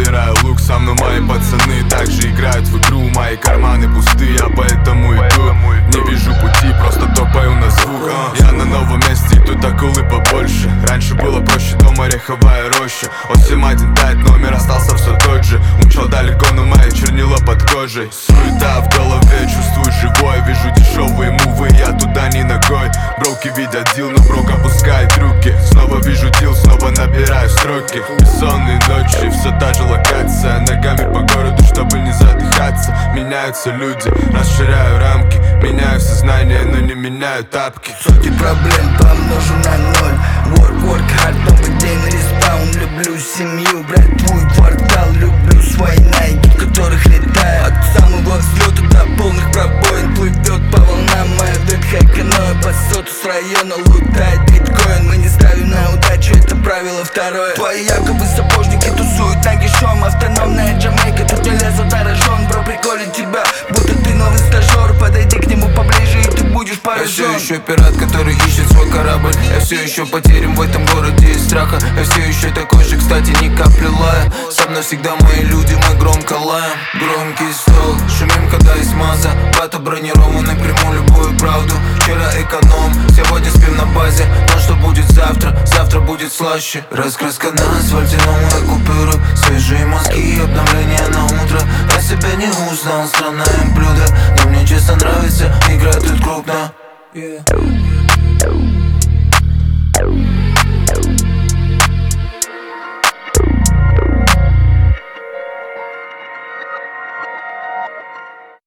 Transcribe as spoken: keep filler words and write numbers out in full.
Набираю лук, со мной мои пацаны также играют в игру. Мои карманы пусты, я поэтому иду. Не вижу пути, просто топаю на звук. Я на новом месте, и тут акулы побольше. Раньше было проще, дом ореховая роща. восемь один пять, номер остался все тот же. Умчал далеко, но мои чернила под кожей. Суета в голове, чувствую живой. Вижу дешевые мувы, я туда не ногой. Броуки видят дил, но брок опускает руки. Снова вижу дил, снова набираю строки. Бессонные ночи, все та же локация. Ногами по городу, чтобы не задыхаться. Меняются люди, расширяю рамки. Меняю сознание, но не меняю тапки. Сотни проблем помножу на ноль. Work, work hard, новый день респаун. Люблю семью, братву и квартал. Люблю свои найки, в которых летаю. От самого взлета до полных пробоин. Плывет по волнам моя ветхая каноэ. По соту с района лутает биткоин. Мы не ставим на удачу, это правило второе. Твои якобы сапожники тусуют нагишом. Автономная Джамайка, тут не лезут на рожон. Бро, приколит тебя, будто ты новый стажер. Подойди к нему поближе, и ты будешь поражен. Я все еще пират, который ищет свой корабль. Я все еще потерян в этом городе из страха. Я все еще такой же, кстати, ни капли лая. Со мной всегда мои люди, мы громко лаем. Громкий стол, шумим, когда есть масса. Бата бронированный, приму любую правду. Вчера эконом, сегодня спим на базе. Но что будет завтра, завтра будет слаще. Раскраска на асфальте, новые купюры. Свежие мозги, обновление на утро. Я себя не узнал, странное блюдо. Но мне честно нравится, игра тут крупная. Yeah.